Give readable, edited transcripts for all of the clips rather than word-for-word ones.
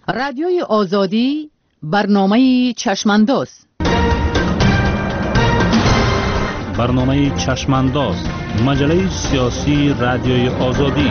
رادیوی آزادی برنامه چشمانداز. برنامه چشمانداز، مجله سیاسی رادیوی آزادی.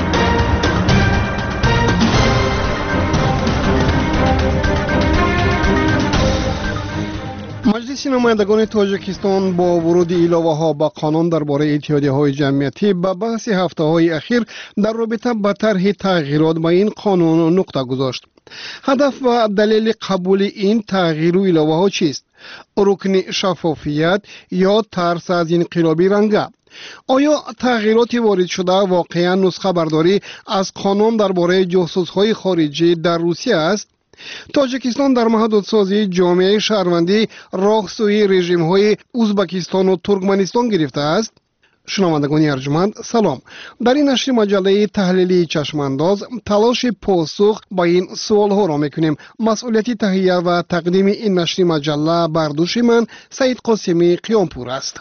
مجلس نمایندگان تاجیکستان با ورود ایلاوه‌ها به قانون درباره اتحادیه‌های جمعیتی به بحث هفته‌های اخیر در رابطه با طرح تغییرات به این قانون نقطه گذاشت. هدف و دلیل قبول این تغییر و ایلاوه‌ها چیست؟ رکن شفافیت یا ترس از انقلابی رنگه؟ آیا تغییرات وارد شده واقعا نسخه برداری از قانون درباره جاسوس‌های خارجی در روسیه است؟ تاجیکستان در محدودسازی جامعه شهروندی راه سوی رژیم‌های ازبکستان و ترکمنستان گرفته است. شنوندگان ارجمند سلام. در این نشر مجله تحلیلی چشمانداز تلاش پاسخ با این سوال‌ها را می‌کنیم. مسئولیت تهیه و تقدیم این نشر مجله بر دوش من سعید قاسمی قیامپور است.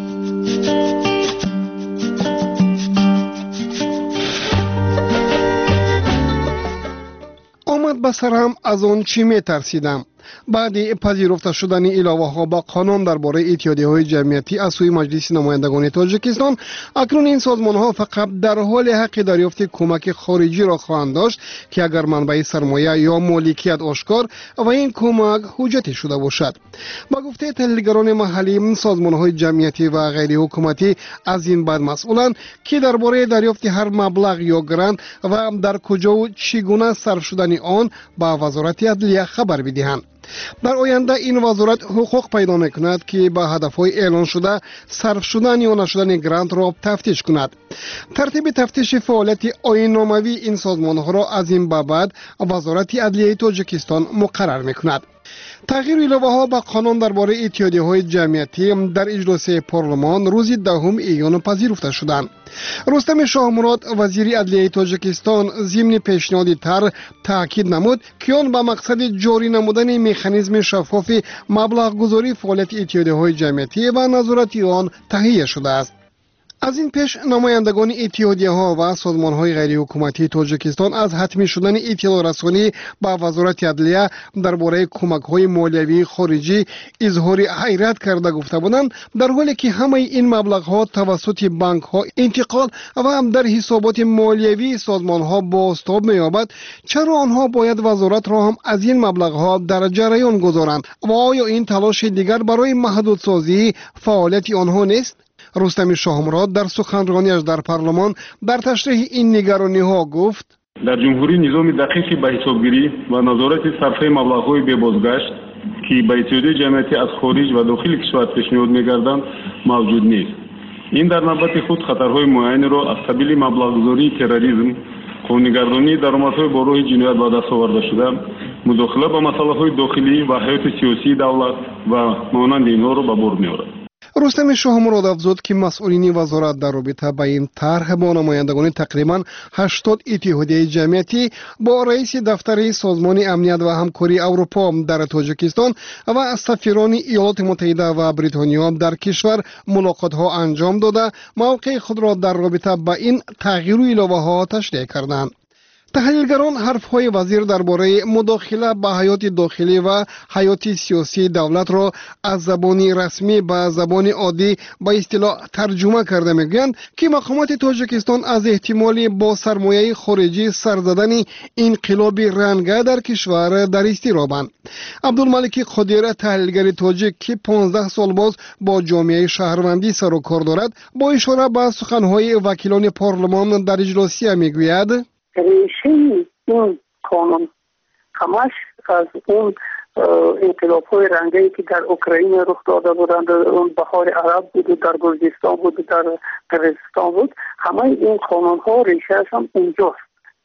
آمد به سرم از آن چی می ترسیدم. بعد پذیرفته شدن ایلاوه‌ها با قانون درباره اتحادیه‌های جمعیتی از سوی مجلس نمایندگان تاجیکستان، اکنون این سازمان‌ها فقط در حال حق دریافت کمک خارجی را خواهند داشت که اگر منبع سرمایه یا مالکیت آشکار و این کمک حجتی شده باشد. با گفته تحلیلگران محلی، سازمان‌های جمعیتی و غیر حکومتی از این بعد مسئولند که درباره دریافت هر مبلغ یا گرانت و در کجا و چگونه صرف شدن آن با وزارت عدلیه خبر بدهند. در آینده این وزارت حقوق پیدا می‌کند که با هدف‌های اعلان شده صرف شدن یا نشدن گرانت را تفتیش کند. ترتیب تفتیش فعالیت آیین‌ناموی این سازمان‌ها را از این به بعد وزارت عدلیه تاجیکستان مقرر می‌کند. تغییر ایلاوه‌ها با قانون درباره اتحادیه‌های جمعیتی در اجلاس پارلمان روز 10 ایون پذیرفته شدند. رستم شاهمراد وزیر عدلیه تاجیکستان ضمن پیشنهاد طرح تاکید نمود که آن با مقصد جاری نمودن مکانیزم شفاف مبلغ گذاری فعالیت اتحادیه‌های جمعیتی و نظارت آن تهیه شده است. از این پیش نمایندگان اتحادیه‌ها و سازمان‌های غیر حکومتی تاجیکستان از حتمی شدن اطلاع رسانی با وزارت عدلیه درباره کمک‌های مالیوی خارجی اظهار حیرت کرده گفته بودند، در حالی که همه این مبلغ‌ها توسط بانک‌ها انتقال و هم در حسابات مالیوی سازمان‌ها بازتاب می‌یابد، چرا آنها باید وزارت را هم از این مبلغ‌ها در جریان گذارند و آیا این تلاش دیگر برای محدودسازی فعالیت آنها نیست؟ رستم شاهمراد در سخنرانیش در پارلمان در تشریح این نگرانی‌ها گفت: در جمهوری نظام دقیقی به حسابگیری و نظارت صرفه مبلغ‌های بازگشت که به اتحادیه جمعیتی از خارج و داخل کشور پیشنهاد می‌گردند موجود نیست. این در نوبت خود خطرهای معینی را از قبیل مبلغ‌گذاری تروریسم، خونه‌گردانی درآمدهای با راه جنایت به دست آورده شده، مداخله به مسائل داخلی و حیات سیاسی دولت و مانند اینها را به بار می‌آورد. رستم شاهمراد افزود که مسئولین وزارت در رابطه با این طرح با نمایندگان تقریباً 80 اتحادیه جمعیتی با رئیس دفتر سازمان امنیت و همکاری اروپا در تاجیکستان و سفیران ایالات متحده و بریتانیا در کشور ملاقات‌ها انجام داده موقع خود را در رابطه با این تغییر و ایلاوه‌ها تشریح کردند. تحلیلگران حرف‌های وزیر درباره مداخله به حیات داخلی و حیات سیاسی دولت را از زبان رسمی به زبان عادی به اصطلاح ترجمه کرده میگویند که مقامات تاجیکستان از احتمال با سرمایه خارجی سر زدن انقلاب رنگه در کشور در اضطرابند. عبدالملک قدیر تحلیلگر تاجیک که 15 سال باز با جامعه شهروندی سر و کار دارد با اشاره به سخن‌های وکیلان پارلمان در اجلاسی میگوید: ریشه این قانون همش از اون انقلاب‌های رنگی که در اوکراین رخ داده بودند، اون بهار عرب بود، در گرجستان بود، در قرقیزستان بود، همه این قانون‌ها ریشه‌اش هم اونجاست.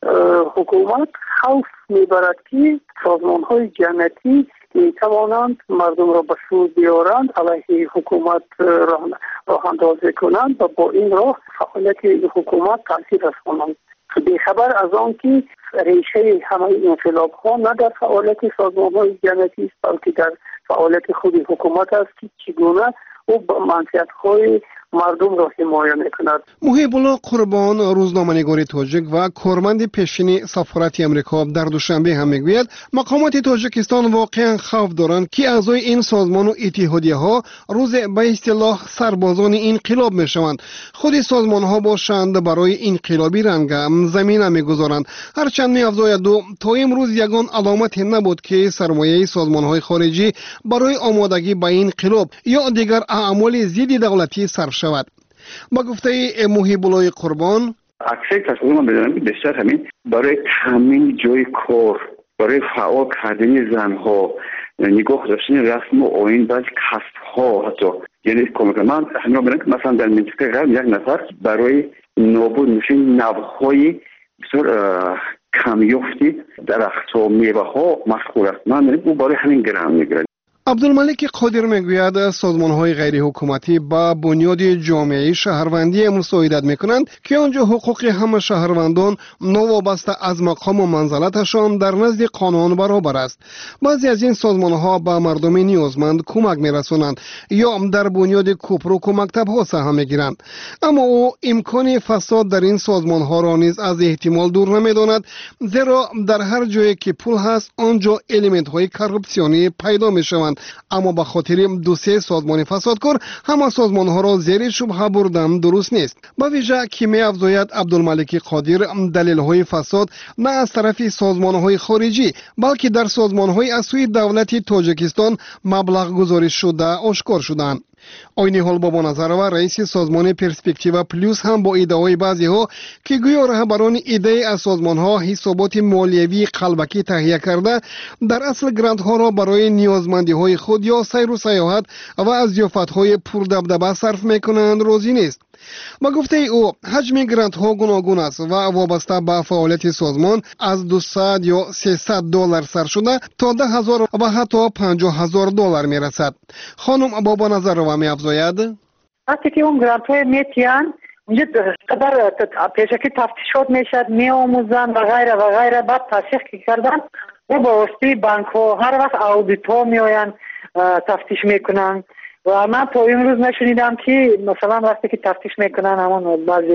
حکومت خوف میبرد که سازمان‌های جمعیتی میتوانند مردم را به سود بیارند، علیه حکومت راه اندازی کنند و با این راه فعالیت حکومت تاثیر رسانند. بی‌خبر از آن که ریشه همه انقلاب ها نه در فعالیت سازمان های جمعیتی است، بلکه در فعالیت خود حکومت است که چگونه او با منفعت های مردم را حمایت میکند. محیب الله قربان، روزنامه‌نگار تاجیک و کارمند پیشین سفارت امریکا در دوشنبه هم میگوید مقامات تاجیکستان واقعا خوف دارند که اعضای این سازمان و اتحادیه ها روز به اصطلاح سربازان انقلاب میشوند. خود سازمان ها باشند برای انقلابی رنگ زمینه میگذارند. هرچند می‌افزاید تا امروز یگان علامت نبود که سرمایه سازمان های خارجی برای آمادگی به انقلاب یا دیگر اعمال ضد دولتی صرف شود. با گفته محیب الله قربان، اکثر تصمیم من بدانم که بیشتر همین برای تامین جای کار، برای فعال کردن زنها، نگاه داشتن رسم و آیین بعض کسب‌ها، حتی یعنی کمک من همین بدانم که مثلا در منطقه غرب یک نفر برای نابود میشن نوهای بسیار کمیافتی درخت‌ها و میوه‌ها مشغول است. من می‌بینم او برای همین گرم می‌گیرد. عبدالملک قادر میگوید سازمان‌های غیر حکومتی با بنیاد جامعه شهروندی مساعدت میکنند که آنجا حقوق همه شهروندان نوابسته از مقام و منزلتشان در نزد قانون برابر است. بعضی از این سازمان‌ها با مردم نیازمند کمک میرسانند یا در بنیاد کوپرک و مکتب‌ها سهم میگیرند، اما او امکان فساد در این سازمان‌ها را نیز از احتمال دور نمیداند، زیرا در هر جایی که پول هست آنجا الیمنت‌های کارپسیونی پیدا میشوند. اما به خاطر دو سه سازمان فسادکار همه سازمان ها را زیر شبهه بردن درست نیست. با ویژه که می افزاید عبدالملک قادر دلیل های فساد نه از طرف سازمان های خارجی بلکه در سازمان های از سوی دولت تاجیکستان مبلغ گزارش شده آشکار شدند. آینی حال بابا نظرова رئیس سازمان پرسپکتیو پلوس هم با ایده‌های بعضی ها که گویا رهبران ایده از سازمان ها حسابات مالیوی قلبکی تهیه کرده در اصل گرانت ها را برای نیازمندی های خود یا سیر و سیاحت و از ضیافت های پردبدبه صرف میکنند راضی نیست. با گفته او حجم گرانت ها گوناگون است و وابسته به فعالیت سازمان از 200 یا 300 دلار سر شده تا 10,000 و حتی 50,000 دلار می رسد. خانم بابا نظرова می افزاید وقتی که اون گرانت های میتیان اونجا قدر پیشکی تفتیشات میشد می آموزن و غیره و غیره، بعد تحقیق کردن و با واسطه بانک ها هر وقت اودیت ها می آین تفتیش میکنن و من تا امروز نشنیدم که مثلا وقتی که تفتیش میکنن همون بعضی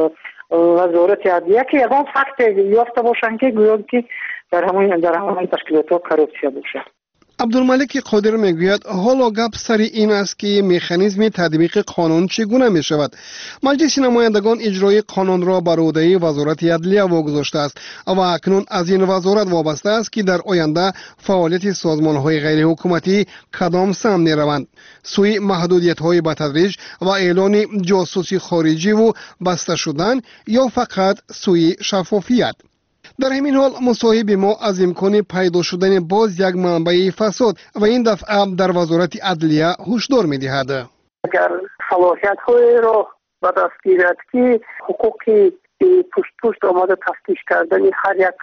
وزارت عدلیه که یکان فکت یافته باشن که گویا که در همون تشکیلات ها کروپسیا باشه. عبدالملک قادر میگوید حالا گپ سر این است که مکانیزم تطبیق قانون چگونه می شود. مجلس نمایندگان اجرای قانون را بر عهده وزارت عدلیه واگذاشته است و اکنون از این وزارت وابسته است که در آینده فعالیت سازمان های غیر حکومتی کدام سمت می روند، سوی محدودیت های به تدریج و اعلان جاسوسی خارجی و بسته شدن یا فقط سوی شفافیت. در همین حال مصاحب ما از امکان پیدا شدن باز یک منبع فساد و این دفعه در وزارت عدلیه هشدار می‌دهد. اگر صلاحیت‌های را به دست گیرد که حقوقی پشت آمده تفتیش کردن هر یک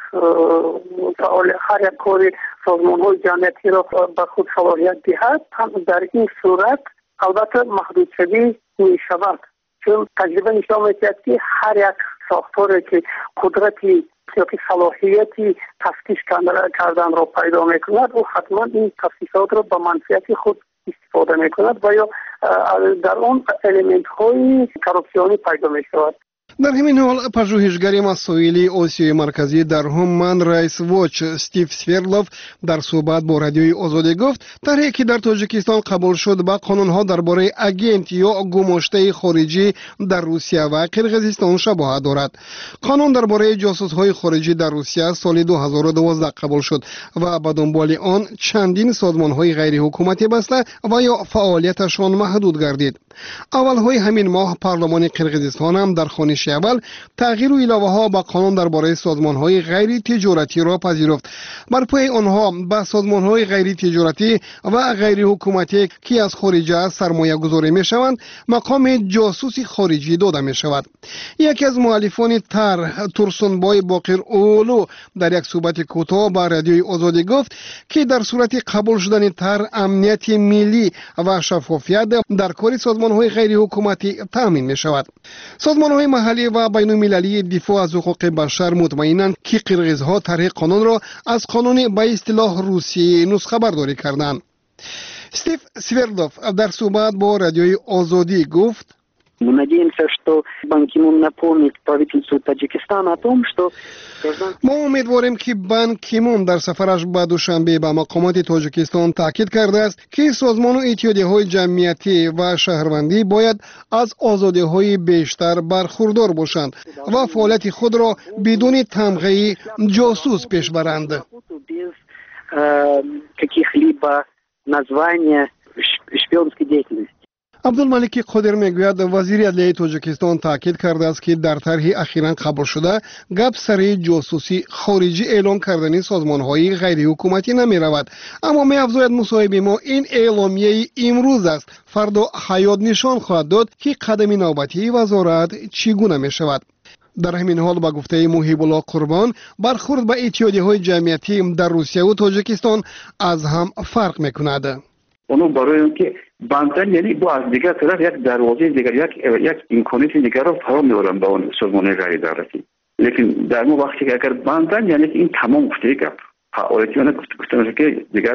کار سازمان‌های جمعیتی را به خود صلاحیت دهد، هم در این صورت البته محدود شدی می‌شود، چون تجربه نشان می‌دهد که هر یک ساختاری که قدرتی یا که صلاحیتی تفتیش کردن را پیدا میکند او حتما این تفتیشات را به منفعت خود استفاده میکند و یا در اون الیمنت های کروپسیونی پیدا میشود. در همین حال پژوهشگر مسائل آسیای مرکزی در هومن رایتس واچ استیو سویرلوف در صحبت با رادیوی آزادی گفت طرحی که در تاجیکستان قبول شد با قانون‌ها درباره اگنت یا گماشته خارجی در روسیه و قرقیزستان شباهت دارد. قانون درباره جاسوس‌های خارجی در روسیه سال 2012 قبول شد و به دنبال آن چندین سازمان‌های غیر حکومتی بسته و یا فعالیتشان محدود گردید. اولهای همین ماه پارلمان قرقیزستان هم در خوانش اول تغییر و علاوه‌ها به قانون درباره سازمان‌های غیر تجارتی را پذیرفت. بر پای آنها به سازمان‌های غیر تجارتی و غیر حکومتی که از خارج سرمایه گذاری می‌شوند مقام جاسوسی خارجی داده می‌شود. یکی از مؤلفان طرح تورسونبای باقر اولو در یک صحبت کوتاه با رادیوی آزادی گفت که در صورت قبول شدن طرح امنیت ملی و شفافیت در کار سازمان‌های غیر حکومتی تامین می‌شود. سازمان‌های محلی و بین‌المللی دفاع از حقوق بشر مطمئنند که قرقیزها طرح قانون را از قانون به اصطلاح روسی نسخه برداری کردند. استیو سویرلوف در صحبت با رادیوی آزادی گفت Надеемся, что Бан Ки Мун напомнит правительству Таджикистана о том, что ما امیدواریم که بان کی مون در سفرش به دوشنبه به مقامات تاجیکستان تاکید کرده است که سازمان و اتحادیه‌های جمعیتی و شهروندی باید از آزادی‌های بیشتر برخوردار باشند و فعالیت خود را بدون تمغه جاسوس پیش برند. каких-либо названия шпионской деятельности. عبدالملک قادر میگوید وزیر عدلیه تاجیکستان تاکید کرده است که در طرح اخیراً قبول شده گپ سر جاسوسی خارجی اعلام کردن سازمان‌های غیر حکومتی نمی رود، اما می افزاید مصاحبه ما این اعلامیه امروز است، فردا حیات نشان خواهد داد که قدم نوبتی وزارت چگونه می شود. در همین حال با گفته محیب الله قربان برخورد به اتحادیه‌های جمعیتی در روسیه و تاجیکستان از هم فرق می‌کند. اونو برای اینکه بانتن یعنی با از دیگر طرف یک دروازه دیگر یک امکانات دیگر رو فراهم می‌آورن به اون سازمان غیر دولتی. لیکن در اون وقتی که اگر بانتن یعنی این تمام گفته گپ فعالیتونه گفتن که دیگر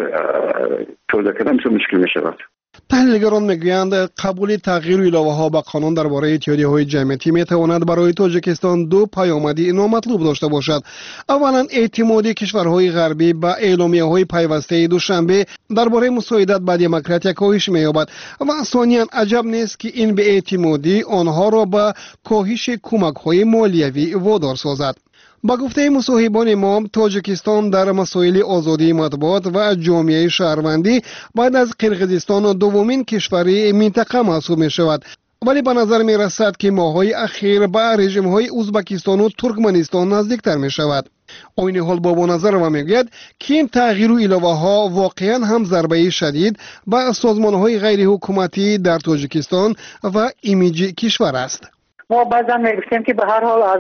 پیدا کردن مشکل می‌شود. تحلیلگران میگویند قبول تغییر علاوه‌ها به قانون درباره اتحادیه‌های جمعیتی میتواند برای تاجیکستان دو پیامد نامطلوب داشته باشد. اولا اعتماد کشورهای غربی به اعلامیه‌های پیوسته دوشنبه درباره مساعدت به دموکراسی کاهش می‌یابد و ثانیاً عجب نیست که این بی‌اعتمادی آنها را به کاهش کمک‌های مالیوی وادار سازد. با گفته مصاحبان ما تاجیکستان در مسائل آزادی مطبوعات و جامعه شهروندی بعد از قرقیزستان دومین کشور منطقه محسوب می شود، ولی به نظر می رسد که ماه‌های اخیر به رژیم های ازبکستان و ترکمنستان نزدیکتر می شود. این حال با نظر و میگوید که این تغییر و علاوه ها واقعا هم ضربه شدید به سازمان های غیر حکومتی در تاجیکستان و ایمیج کشور است. ما بعضا میگفتیم که به هر حال از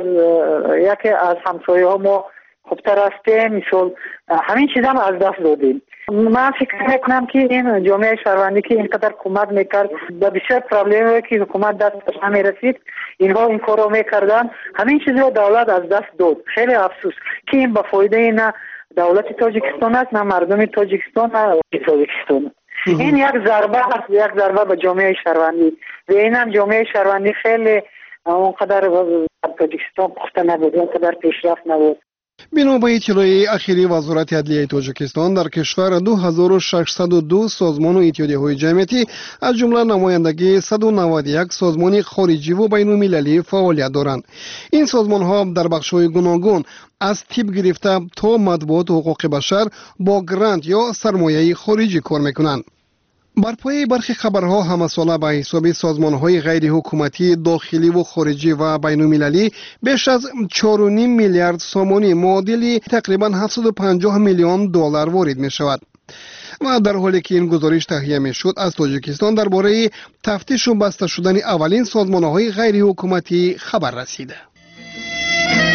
یکی از همسایه ها ما خوبتر هستیم، مثل همین چیز هم از دست دادیم. من فکر میکنم که این جامعه شهروندی که اینقدر کمک میکرد به بسیار پرابلمی که حکومت دستش نمیرسید اینها این کار رو میکردن، همین چیز رو دولت از دست داد. خیلی افسوس که این به فایده نه دولت تاجیکستان است نه مردم تاجیکستان نه تاجیکستان. این یک ضربه هست، یک ضربه به جامعه شهروندی و این هم جامعه شهروندی خیلی اونقدر تاجیکستان پخته نبود، اونقدر پیشرفت نبود. بنا به اطلاع اخیری وزارت عدلیه تاجیکستان در کشور 2602 سازمان و اتحادیه‌های جمعیتی از جمله نمایندگی 191 سازمان خارجی و بین‌المللی فعالیت دارند. این سازمان‌ها در بخش‌های گوناگون از تیپ گرفته تا مطبوعات و حقوق بشر با گرانت یا سرمایه خارجی کار می‌کنند. بر پایه برخی خبرها همساله به حساب سازمان‌های غیر حکومتی داخلی و خارجی و بین‌المللی بیش از 4.5 میلیارد سومانی معادل تقریباً 750 میلیون دلار وارد می‌شود. و در حالی که این گزارش تهیه می‌شد از تاجیکستان درباره تفتیش و بسته شدن اولین سازمان‌های غیر حکومتی خبر رسیده.